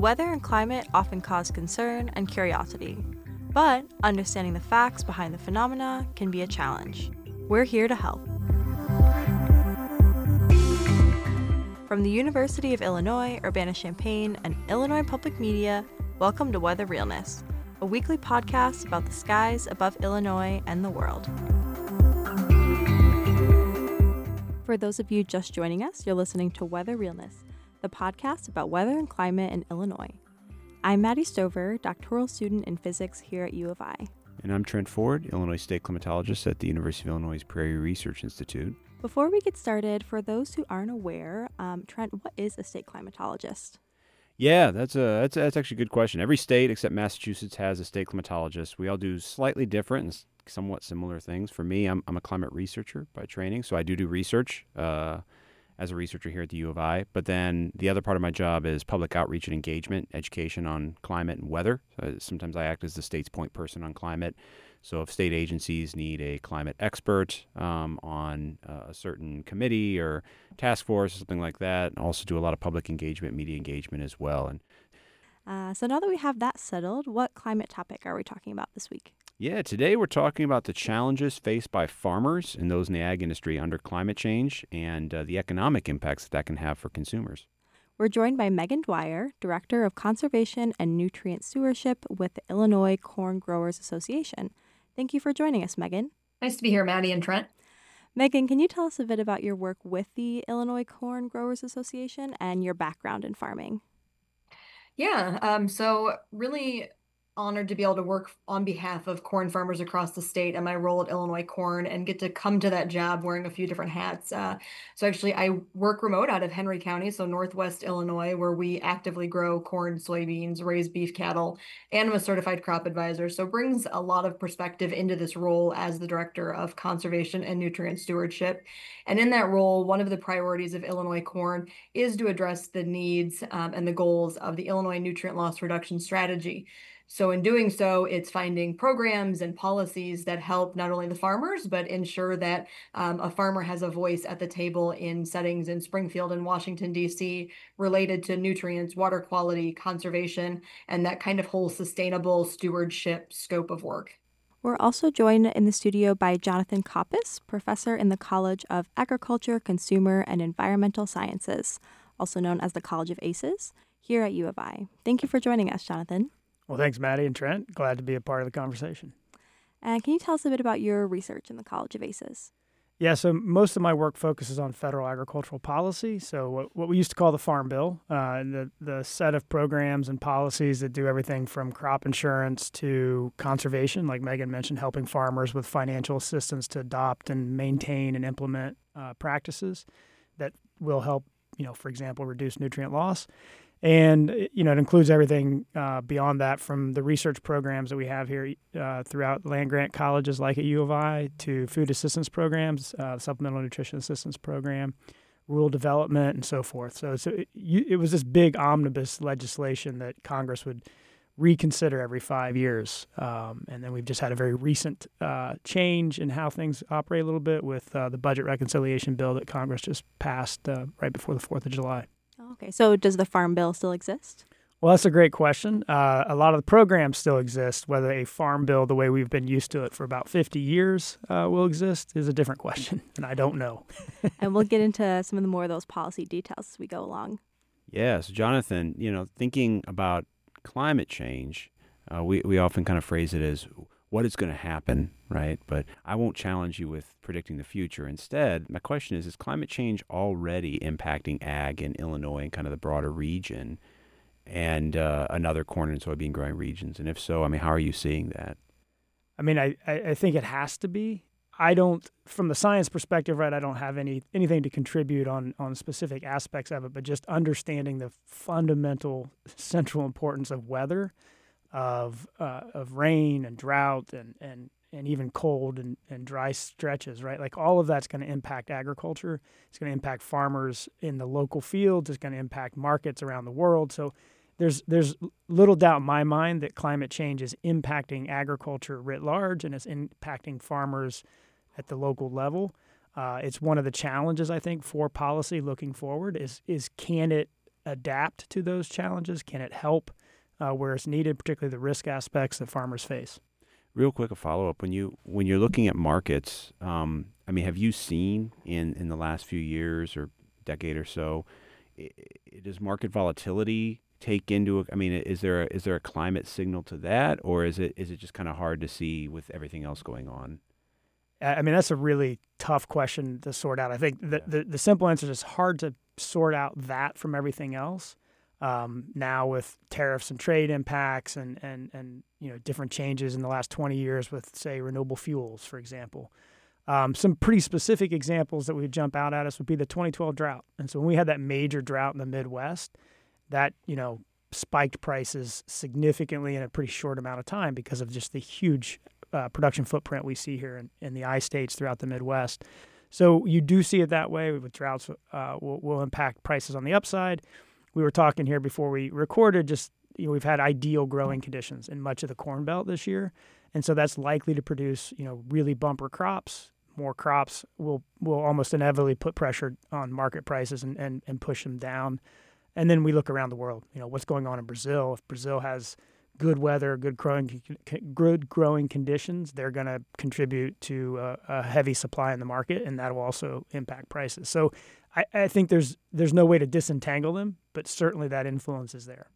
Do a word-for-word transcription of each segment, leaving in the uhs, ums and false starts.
weather and climate often cause concern and curiosity, but understanding the facts behind the phenomena can be a challenge. We're here to help. From the University of Illinois, Urbana-Champaign, and Illinois Public Media, welcome to Weather Realness, a weekly podcast about the skies above Illinois and the world. For those of you just joining us, you're listening to Weather Realness, the podcast about weather and climate in Illinois. I'm Maddie Stover, doctoral student in physics here at U of I. And I'm Trent Ford, Illinois State Climatologist at the University of Illinois Prairie Research Institute. Before we get started, for those who aren't aware, um, Trent, what is a state climatologist? Yeah, that's a that's, that's actually a good question. Every state except Massachusetts has a state climatologist. We all do slightly different and somewhat similar things. For me, I'm I'm a climate researcher by training, so I do do research uh, as a researcher here at the U of I. But then the other part of my job is public outreach and engagement, education on climate and weather. Uh, sometimes I act as the state's point person on climate. So if state agencies need a climate expert um, on uh, a certain committee or task force or something like that, I also do a lot of public engagement, media engagement as well. And uh, so now that we have that settled, what climate topic are we talking about this week? Yeah, today we're talking about the challenges faced by farmers and those in the ag industry under climate change and uh, the economic impacts that that can have for consumers. We're joined by Megan Dwyer, Director of Conservation and Nutrient Stewardship with the Illinois Corn Growers Association. Thank you for joining us, Megan. Nice to be here, Maddie and Trent. Megan, can you tell us a bit about your work with the Illinois Corn Growers Association and your background in farming? Yeah, um, so really honored to be able to work on behalf of corn farmers across the state and my role at Illinois Corn and get to come to that job wearing a few different hats. Uh, so actually I work remote out of Henry County, so Northwest Illinois, where we actively grow corn, soybeans, raise beef cattle, and I'm a certified crop advisor. So it brings a lot of perspective into this role as the Director of Conservation and Nutrient Stewardship. And in that role, one of the priorities of Illinois Corn is to address the needs um, and the goals of the Illinois Nutrient Loss Reduction Strategy. So in doing so, it's finding programs and policies that help not only the farmers, but ensure that um, a farmer has a voice at the table in settings in Springfield and Washington, D C related to nutrients, water quality, conservation, and that kind of whole sustainable stewardship scope of work. We're also joined in the studio by Jonathan Koppes, professor in the College of Agriculture, Consumer, and Environmental Sciences, also known as the College of ACES, here at U of I. Thank you for joining us, Jonathan. Well, thanks, Maddie and Trent. Glad to be a part of the conversation. And can you tell us a bit about your research in the College of ACES? Yeah, so most of my work focuses on federal agricultural policy, so what, what we used to call the Farm Bill, uh, the, the set of programs and policies that do everything from crop insurance to conservation, like Megan mentioned, helping farmers with financial assistance to adopt and maintain and implement uh, practices that will help, you know, for example, reduce nutrient loss. And, you know, it includes everything uh, beyond that, from the research programs that we have here uh, throughout land-grant colleges like at U of I to food assistance programs, uh, supplemental nutrition assistance program, rural development, and so forth. So it's, it, it was this big omnibus legislation that Congress would reconsider every five years. Um, and then we've just had a very recent uh, change in how things operate a little bit with uh, the budget reconciliation bill that Congress just passed uh, right before the fourth of July. Okay, so does the Farm Bill still exist? Well, that's a great question. Uh, a lot of the programs still exist. Whether a farm bill, the way we've been used to it for about fifty years, uh, will exist is a different question, and I don't know. And we'll get into some of the more of those policy details as we go along. Yeah, so Jonathan, you know, thinking about climate change, uh, we, we often kind of phrase it as what is going to happen, right? But I won't challenge you with predicting the future. Instead, my question is, is climate change already impacting ag in Illinois and kind of the broader region and uh, another corn and soybean growing regions? And if so, I mean, how are you seeing that? I mean, I, I think it has to be. I don't, from the science perspective, right, I don't have any anything to contribute on, on specific aspects of it, but just understanding the fundamental central importance of weather, of uh, of rain and drought and, and, and even cold and, and dry stretches, right? Like all of that's going to impact agriculture. It's going to impact farmers in the local fields. It's going to impact markets around the world. So there's there's little doubt in my mind that climate change is impacting agriculture writ large, and it's impacting farmers at the local level. Uh, it's one of the challenges, I think, for policy looking forward is is can it adapt to those challenges? Can it help uh, where it's needed, particularly the risk aspects that farmers face? Real quick, a follow-up. When you when you're looking at markets, um, I mean, have you seen in, in the last few years or decade or so, i- i- does market volatility take into? I mean, is there a, is there a climate signal to that, or is it is it just kind of hard to see with everything else going on? I mean, that's a really tough question to sort out. I think the, the, the simple answer is it's hard to sort out that from everything else. Um, now with tariffs and trade impacts and, and, and you know different changes in the last twenty years with, say, renewable fuels, for example. Um, some pretty specific examples that would jump out at us would be the twenty twelve drought. And so when we had that major drought in the Midwest, that, you know, spiked prices significantly in a pretty short amount of time because of just the huge uh, production footprint we see here in, in the I-states throughout the Midwest. So you do see it that way with droughts uh, will, will impact prices on the upside. We were talking here before we recorded, just you know, we've had ideal growing conditions in much of the Corn Belt this year. And so that's likely to produce, you know, really bumper crops. More crops will, will almost inevitably put pressure on market prices and, and, and push them down. And then we look around the world, you know, what's going on in Brazil. If Brazil has good weather, good growing, good growing conditions, they're going to contribute to a, a heavy supply in the market, and that will also impact prices. So I, I think there's there's no way to disentangle them, but certainly that influence is there.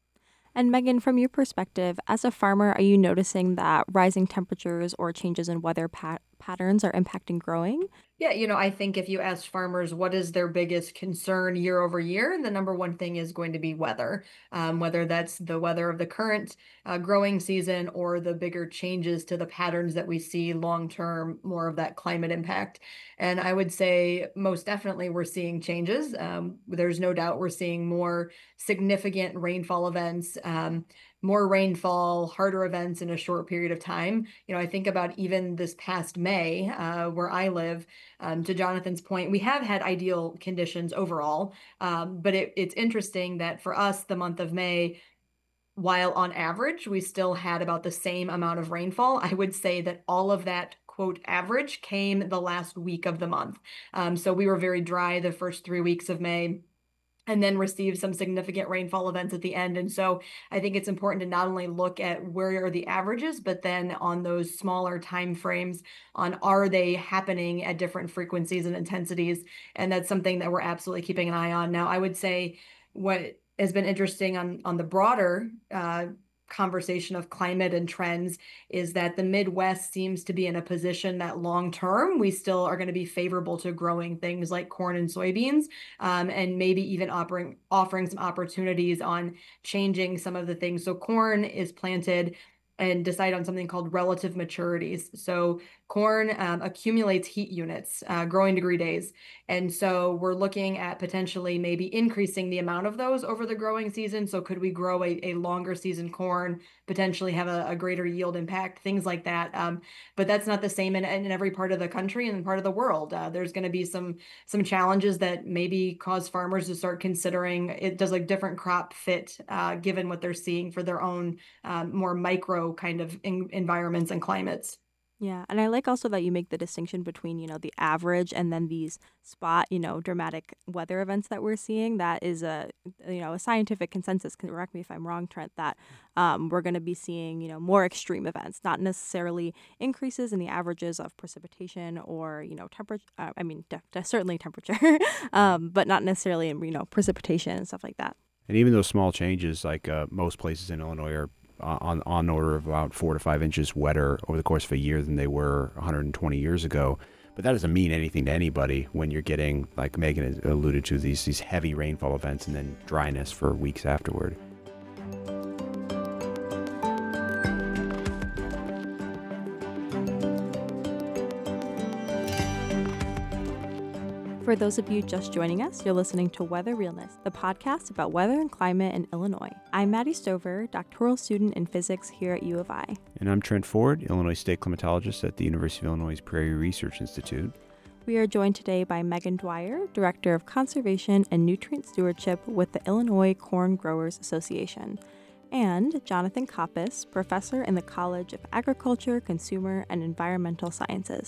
And Megan, from your perspective, as a farmer, are you noticing that rising temperatures or changes in weather pat- patterns are impacting growing? Yeah, you know, I think if you ask farmers what is their biggest concern year over year, the number one thing is going to be weather, um, whether that's the weather of the current uh, growing season or the bigger changes to the patterns that we see long term, more of that climate impact. And I would say most definitely we're seeing changes. Um, there's no doubt we're seeing more significant rainfall events. Um, more rainfall, harder events in a short period of time. You know, I think about even this past May, uh, where I live, um, to Jonathan's point, we have had ideal conditions overall. Um, but it, it's interesting that for us, the month of May, while on average, we still had about the same amount of rainfall, I would say that all of that quote average came the last week of the month. Um, so we were very dry the first three weeks of May, and then receive some significant rainfall events at the end. And so I think it's important to not only look at where are the averages, but then on those smaller time frames on are they happening at different frequencies and intensities. And that's something that we're absolutely keeping an eye on. Now, I would say what has been interesting on, on the broader uh, conversation of climate and trends is that the Midwest seems to be in a position that long term we still are going to be favorable to growing things like corn and soybeans, um, and maybe even offering offering some opportunities on changing some of the things. So corn is planted and decide on something called relative maturities. So corn um, accumulates heat units, uh, growing degree days. And so we're looking at potentially maybe increasing the amount of those over the growing season. So could we grow a, a longer season corn, potentially have a, a greater yield impact, things like that. Um, but that's not the same in, in every part of the country and part of the world. Uh, there's going to be some some challenges that maybe cause farmers to start considering it does a different crop fit uh, given what they're seeing for their own um, more micro kind of in, environments and climates. Yeah, and I like also that you make the distinction between, you know, the average and then these spot, you know, dramatic weather events that we're seeing. That is a, you know, a scientific consensus, correct me if I'm wrong, Trent, that um, we're going to be seeing, you know, more extreme events, not necessarily increases in the averages of precipitation or, you know, temperature, uh, I mean, de- de- certainly temperature, um, but not necessarily in, you know, precipitation and stuff like that. And even those small changes, like uh, most places in Illinois are on on order of about four to five inches wetter over the course of a year than they were one hundred twenty years ago. But that doesn't mean anything to anybody when you're getting, like Megan alluded to, these these heavy rainfall events and then dryness for weeks afterward. For those of you just joining us, you're listening to Weather Realness, the podcast about weather and climate in Illinois. I'm Maddie Stover, doctoral student in physics here at U of I. And I'm Trent Ford, Illinois State Climatologist at the University of Illinois Prairie Research Institute. We are joined today by Megan Dwyer, Director of Conservation and Nutrient Stewardship with the Illinois Corn Growers Association, and Jonathan Koppes, Professor in the College of Agriculture, Consumer, and Environmental Sciences.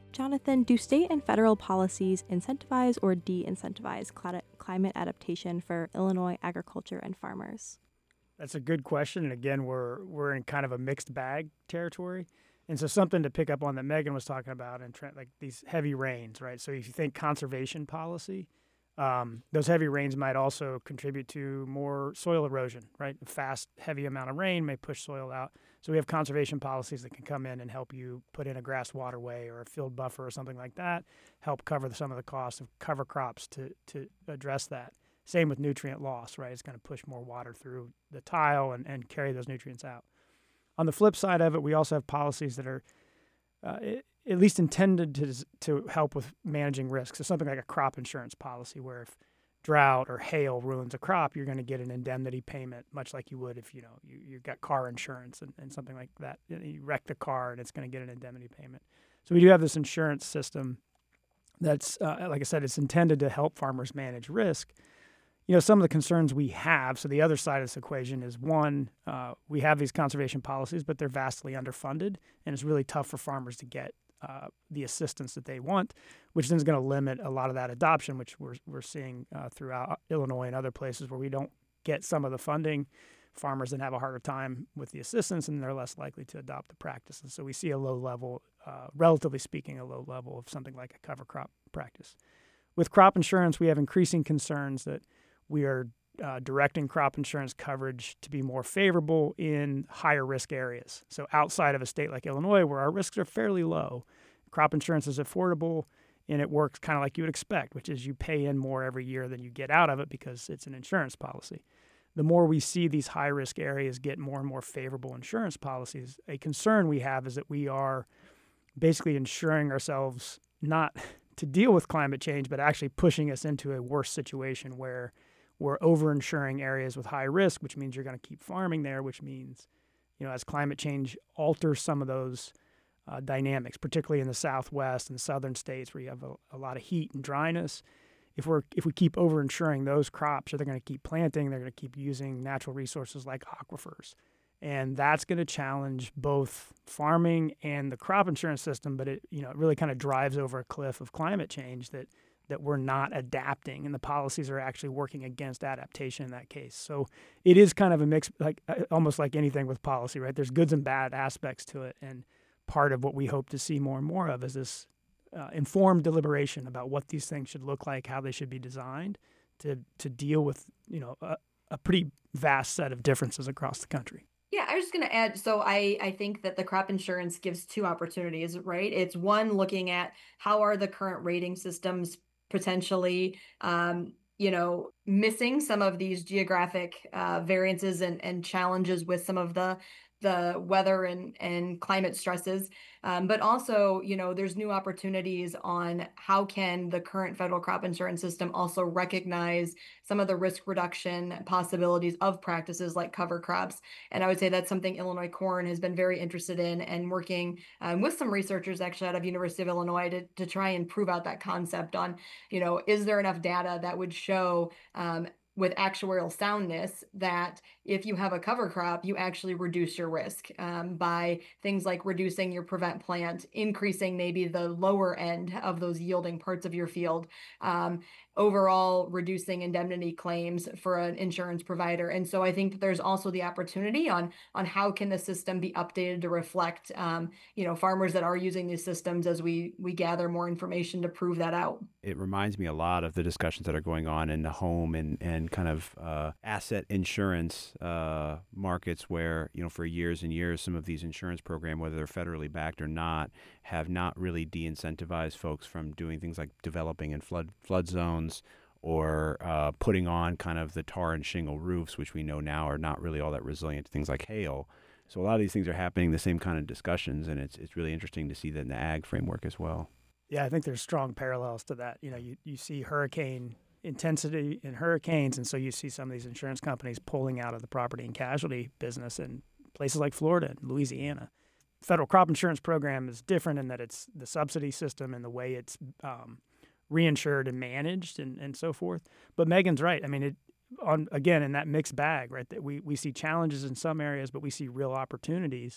Jonathan, do state and federal policies incentivize or de-incentivize cl- climate adaptation for Illinois agriculture and farmers? That's a good question. And again, we're we're in kind of a mixed bag territory. And so something to pick up on that Megan was talking about, and like these heavy rains, right? So if you think conservation policy, um, those heavy rains might also contribute to more soil erosion, right? A fast, heavy amount of rain may push soil out. So we have conservation policies that can come in and help you put in a grass waterway or a field buffer or something like that, help cover some of the costs of cover crops to to address that. Same with nutrient loss, right? It's going to push more water through the tile and, and carry those nutrients out. On the flip side of it, we also have policies that are uh, at least intended to to help with managing risks. So something like a crop insurance policy, where if drought or hail ruins a crop, you're going to get an indemnity payment, much like you would if you know you you got car insurance and, and something like that. You wreck the car and it's going to get an indemnity payment. So we do have this insurance system that's, uh, like I said, it's intended to help farmers manage risk. You know, some of the concerns we have, so the other side of this equation is, one, uh, we have these conservation policies, but they're vastly underfunded, and it's really tough for farmers to get uh, the assistance that they want, which then is going to limit a lot of that adoption, which we're, we're seeing uh, throughout Illinois and other places where we don't get some of the funding. Farmers then have a harder time with the assistance, and they're less likely to adopt the practices. So we see a low level, uh, relatively speaking, a low level of something like a cover crop practice. With crop insurance, we have increasing concerns that we are uh, directing crop insurance coverage to be more favorable in higher risk areas. So outside of a state like Illinois, where our risks are fairly low, crop insurance is affordable and it works kind of like you would expect, which is you pay in more every year than you get out of it because it's an insurance policy. The more we see these high risk areas get more and more favorable insurance policies, a concern we have is that we are basically insuring ourselves not to deal with climate change, but actually pushing us into a worse situation where we're over-insuring areas with high risk, which means you're going to keep farming there, which means, you know, as climate change alters some of those uh, dynamics, particularly in the Southwest and southern states where you have a, a lot of heat and dryness, if we're if we keep over-insuring those crops, they're going to keep planting, they're going to keep using natural resources like aquifers. And that's going to challenge both farming and the crop insurance system, but it, you know, it really kind of drives over a cliff of climate change that that we're not adapting, and the policies are actually working against adaptation in that case. So it is kind of a mix, like almost like anything with policy, right? There's goods and bad aspects to it, and part of what we hope to see more and more of is this uh, informed deliberation about what these things should look like, how they should be designed to to deal with, you know, a, a pretty vast set of differences across the country. Yeah, I was just going to add, so I, I think that the crop insurance gives two opportunities, right? It's one, looking at how are the current rating systems potentially, um, you know, missing some of these geographic uh, variances and, and challenges with some of the the weather and, and climate stresses. Um, but also, you know, there's new opportunities on how can the current federal crop insurance system also recognize some of the risk reduction possibilities of practices like cover crops. And I would say that's something Illinois Corn has been very interested in, and working um, with some researchers actually out of University of Illinois to, to try and prove out that concept on, you know, is there enough data that would show um, with actuarial soundness that if you have a cover crop, you actually reduce your risk um, by things like reducing your prevent plant, increasing maybe the lower end of those yielding parts of your field, um, overall reducing indemnity claims for an insurance provider. And so I think that there's also the opportunity on on how can the system be updated to reflect, um, you know, farmers that are using these systems as we we gather more information to prove that out. It reminds me a lot of the discussions that are going on in the home and, and kind of uh, asset insurance uh, markets where, you know, for years and years, some of these insurance programs, whether they're federally backed or not, have not really de-incentivized folks from doing things like developing in flood flood zones or uh, putting on kind of the tar and shingle roofs, which we know now are not really all that resilient to things like hail. So a lot of these things are happening, the same kind of discussions, and it's it's really interesting to see that in the ag framework as well. Yeah, I think there's strong parallels to that. You know, you, you see hurricane intensity in hurricanes, and so you see some of these insurance companies pulling out of the property and casualty business in places like Florida and Louisiana. Federal crop insurance program is different in that it's the subsidy system and the way it's um, reinsured and managed and, and so forth. But Megan's right. I mean, it on again in that mixed bag, right? That we we see challenges in some areas, but we see real opportunities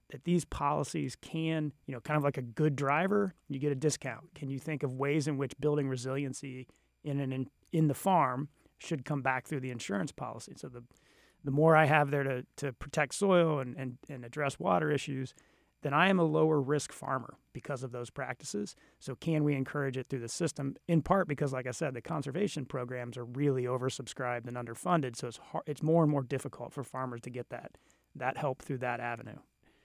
that these policies can, you know, kind of like a good driver, you get a discount. Can you think of ways in which building resiliency in an in, in the farm should come back through the insurance policy? So the the more I have there to, to protect soil and, and, and address water issues, then I am a lower risk farmer because of those practices. So can we encourage it through the system? In part because, like I said, the conservation programs are really oversubscribed and underfunded. So it's hard, it's more and more difficult for farmers to get that that help through that avenue.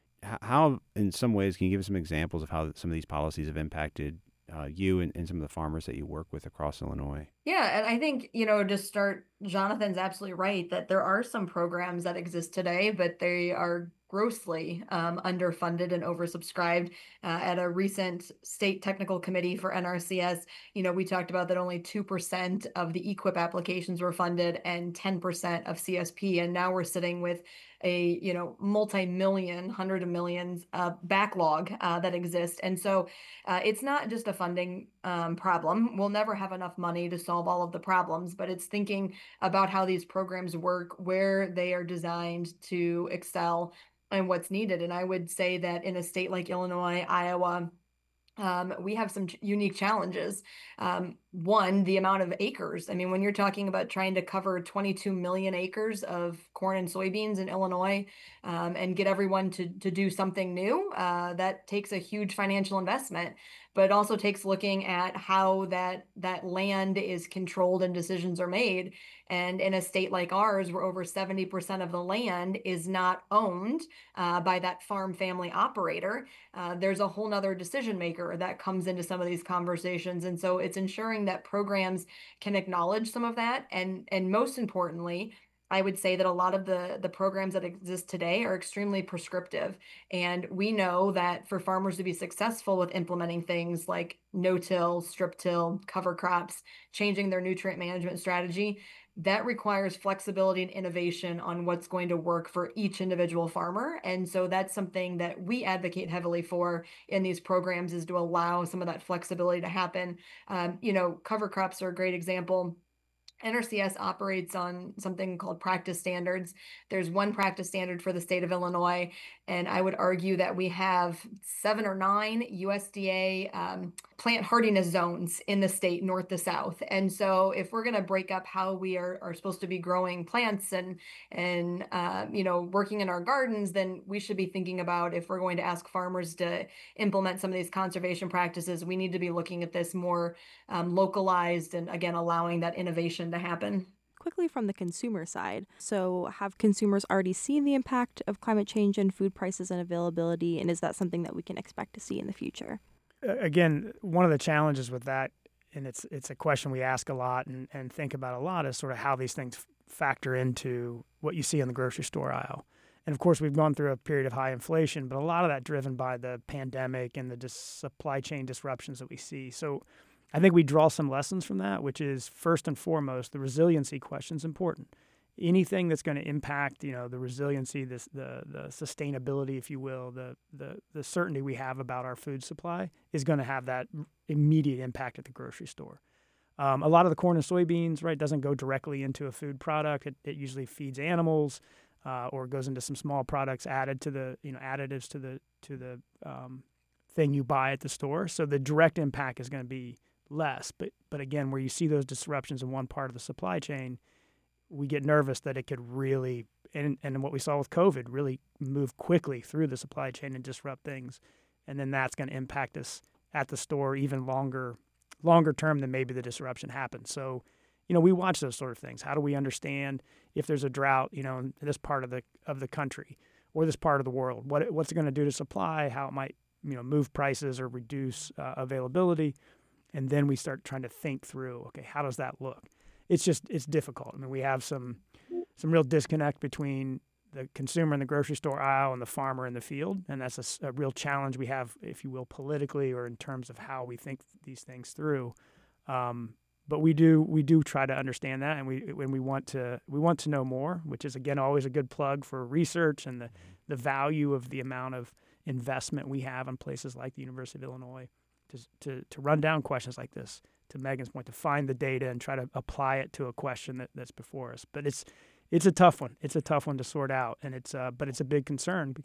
How, in some ways, can you give us some examples of how some of these policies have impacted uh, you and, and some of the farmers that you work with across Illinois? Yeah, and I think, you know, to start, Jonathan's absolutely right that there are some programs that exist today, but they are grossly um, underfunded and oversubscribed. Uh, at a recent state technical committee for N R C S, you know, we talked about that only two percent of the E Q I P applications were funded and ten percent of C S P. And now we're sitting with a, you know, multi-million, hundred of millions uh, backlog uh, that exists. And so uh, it's not just a funding um, problem. We'll never have enough money to solve all of the problems, but it's thinking about how these programs work, where they are designed to excel, and what's needed. And I would say that in a state like Illinois, Iowa, um, we have some ch- unique challenges. Um, one, the amount of acres. I mean, when you're talking about trying to cover twenty-two million acres of corn and soybeans in Illinois um, and get everyone to, to do something new, uh, that takes a huge financial investment. But it also takes looking at how that that land is controlled and decisions are made. And in a state like ours, where over seventy percent of the land is not owned uh, by that farm family operator, uh, there's a whole nother decision maker that comes into some of these conversations. And so it's ensuring that programs can acknowledge some of that. And, and most importantly, I would say that a lot of the, the programs that exist today are extremely prescriptive. And we know that for farmers to be successful with implementing things like no-till, strip-till, cover crops, changing their nutrient management strategy, that requires flexibility and innovation on what's going to work for each individual farmer. And so that's something that we advocate heavily for in these programs, is to allow some of that flexibility to happen. Um, you know, cover crops are a great example. N R C S operates on something called practice standards. There's one practice standard for the state of Illinois, and I would argue that we have seven or nine U S D A um, plant hardiness zones in the state, north to south. And so if we're going to break up how we are, are supposed to be growing plants and, and uh, you know, working in our gardens, then we should be thinking about, if we're going to ask farmers to implement some of these conservation practices, we need to be looking at this more um, localized and, again, allowing that innovation to happen. Quickly from the consumer side, so have consumers already seen the impact of climate change in food prices and availability, and is that something that we can expect to see in the future? Again, one of the challenges with that, and it's it's a question we ask a lot and, and think about a lot, is sort of how these things factor into what you see in the grocery store aisle. And of course, we've gone through a period of high inflation, but a lot of that driven by the pandemic and the dis- supply chain disruptions that we see. So I think we draw some lessons from that, which is, first and foremost, the resiliency question is important. Anything that's going to impact, you know, the resiliency, this, the the sustainability, if you will, the the the certainty we have about our food supply is going to have that immediate impact at the grocery store. Um, a lot of the corn and soybeans, right, doesn't go directly into a food product. It, it usually feeds animals, uh, or goes into some small products added to the, you know, additives to the to the um, thing you buy at the store. So the direct impact is going to be less. But but again, where you see those disruptions in one part of the supply chain, we get nervous that it could really, and, and what we saw with COVID, really move quickly through the supply chain and disrupt things. And then that's going to impact us at the store even longer longer term than maybe the disruption happened. So, you know, we watch those sort of things. How do we understand if there's a drought, you know, in this part of the of the country or this part of the world? What what's it going to do to supply? How it might, you know, move prices or reduce uh, availability? And then we start trying to think through, okay, how does that look? It's just, it's difficult. I mean, we have some some real disconnect between the consumer in the grocery store aisle and the farmer in the field. And that's a, a real challenge we have, if you will, politically or in terms of how we think these things through. Um, but we do we do try to understand that, and we when we want to we want to know more, which is, again, always a good plug for research and the, the value of the amount of investment we have in places like the University of Illinois to to, to run down questions like this, to Megan's point, to find the data and try to apply it to a question that, that's before us. But it's it's a tough one. It's a tough one to sort out, and it's uh, but it's a big concern because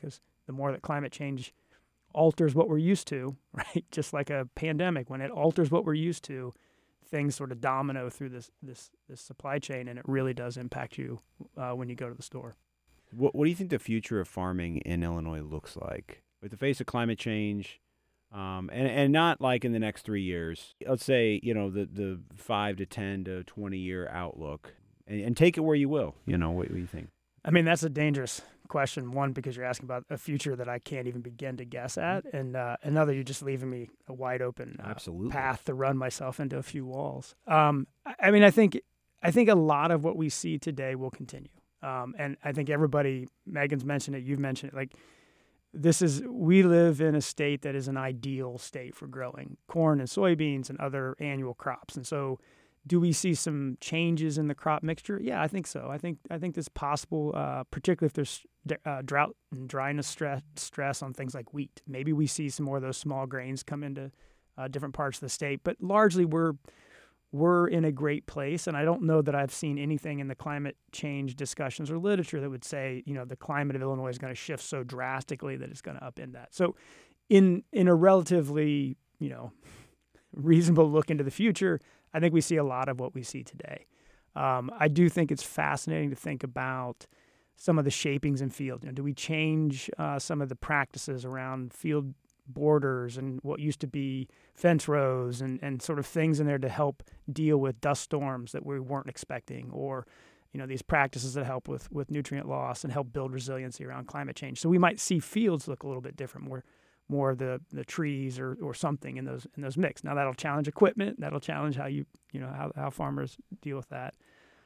the more that climate change alters what we're used to, right? Just like a pandemic, when it alters what we're used to, things sort of domino through this this this supply chain, and it really does impact you uh, when you go to the store. What, what do you think the future of farming in Illinois looks like with the face of climate change, um, and and not like in the next three years? Let's say, you know, the the five to ten to twenty year outlook, and, and take it where you will. You know, what, what do you think? I mean, that's a dangerous question. One, because you're asking about a future that I can't even begin to guess at, and uh, another, you're just leaving me a wide open uh, Absolutely. path to run myself into a few walls. Um, I, I mean, I think I think a lot of what we see today will continue, um, and I think everybody, Megan's mentioned it, you've mentioned it, like this is we live in a state that is an ideal state for growing corn and soybeans and other annual crops, and so. Do we see some changes in the crop mixture? Yeah, I think so. I think I think it's possible, uh, particularly if there's uh, drought and dryness stress, stress on things like wheat. Maybe we see some more of those small grains come into uh, different parts of the state. But largely, we're we're in a great place, and I don't know that I've seen anything in the climate change discussions or literature that would say, you know, the climate of Illinois is going to shift so drastically that it's going to upend that. So, in in a relatively, you know, reasonable look into the future, I think we see a lot of what we see today. Um, I do think it's fascinating to think about some of the shapings in field. You know, do we change uh, some of the practices around field borders and what used to be fence rows and, and sort of things in there to help deal with dust storms that we weren't expecting, or you know these practices that help with, with nutrient loss and help build resiliency around climate change. So we might see fields look a little bit different, more more of the, the trees or, or something in those in those mix. Now that'll challenge equipment. That'll challenge how you you know how, how farmers deal with that.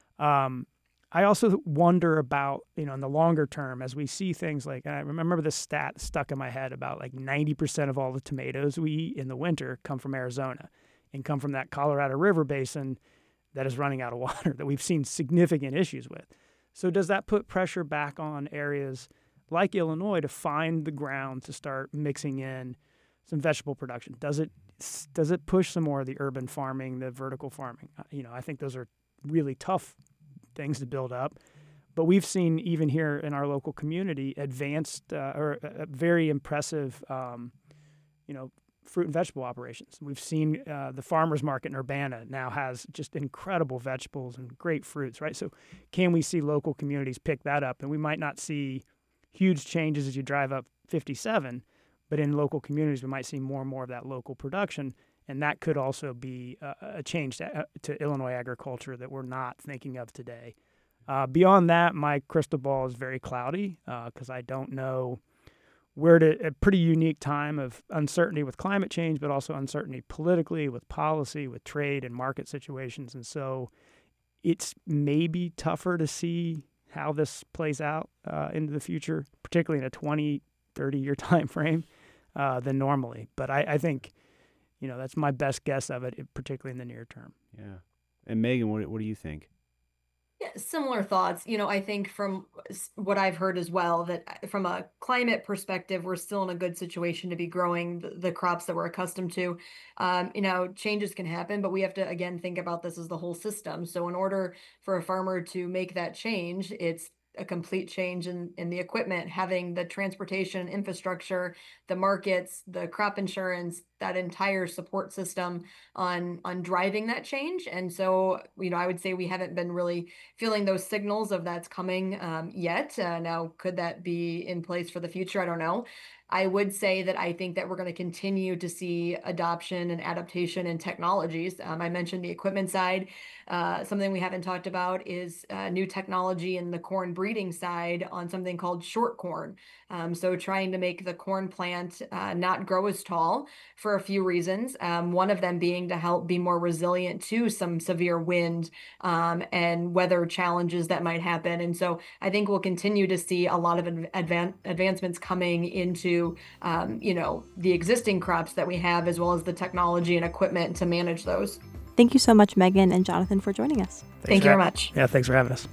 Um, I also wonder about you know in the longer term as we see things like, and I remember this stat stuck in my head about like ninety percent of all the tomatoes we eat in the winter come from Arizona and come from that Colorado River basin that is running out of water that we've seen significant issues with. So does that put pressure back on areas like Illinois to find the ground to start mixing in some vegetable production? Does it does it push some more of the urban farming, the vertical farming? You know, I think those are really tough things to build up. But we've seen even here in our local community advanced uh, or uh, very impressive, um, you know, fruit and vegetable operations. We've seen uh, the farmers market in Urbana now has just incredible vegetables and great fruits, right? So can we see local communities pick that up? And we might not see huge changes as you drive up fifty-seven, but in local communities, we might see more and more of that local production, and that could also be a, a change to, uh, to Illinois agriculture that we're not thinking of today. Uh, beyond that, my crystal ball is very cloudy because uh, I don't know. We're at a, a pretty unique time of uncertainty with climate change, but also uncertainty politically, with policy, with trade and market situations, and so it's maybe tougher to see how this plays out uh, into the future, particularly in a twenty, thirty year time frame uh, than normally. But I, I think, you know, that's my best guess of it, particularly in the near term. Yeah. And Megan, what what do you think? Yeah, similar thoughts. You know, I think from what I've heard as well, that from a climate perspective, we're still in a good situation to be growing the, the crops that we're accustomed to. Um, you know, changes can happen, but we have to, again, think about this as the whole system. So in order for a farmer to make that change, it's a complete change in, in the equipment, having the transportation infrastructure, the markets, the crop insurance, that entire support system on on driving that change. And so, you know, I would say we haven't been really feeling those signals of that's coming um, yet. Uh, now, could that be in place for the future? I don't know. I would say that I think that we're going to continue to see adoption and adaptation in technologies. Um, I mentioned the equipment side. Uh, something we haven't talked about is uh, new technology in the corn breeding side on something called short corn. Um, so trying to make the corn plant uh, not grow as tall for a few reasons. Um, one of them being to help be more resilient to some severe wind um, and weather challenges that might happen. And so I think we'll continue to see a lot of advan- advancements coming into, um, you know, the existing crops that we have, as well as the technology and equipment to manage those. Thank you so much, Megan and Jonathan, for joining us. Thanks Thank you very much. Yeah, thanks for having us.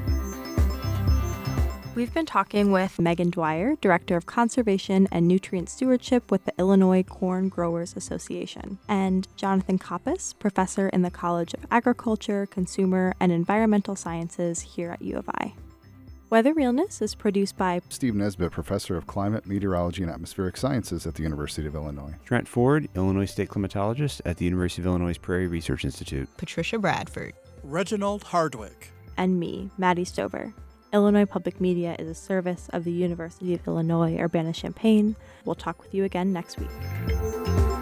We've been talking with Megan Dwyer, Director of Conservation and Nutrient Stewardship with the Illinois Corn Growers Association, and Jonathan Kopis, Professor in the College of Agriculture, Consumer, and Environmental Sciences here at U of I. Weather Realness is produced by Steve Nesbitt, Professor of Climate, Meteorology, and Atmospheric Sciences at the University of Illinois. Trent Ford, Illinois State Climatologist at the University of Illinois Prairie Research Institute. Patricia Bradford. Reginald Hardwick. and me, Maddie Stover. Illinois Public Media is a service of the University of Illinois Urbana-Champaign. We'll talk with you again next week.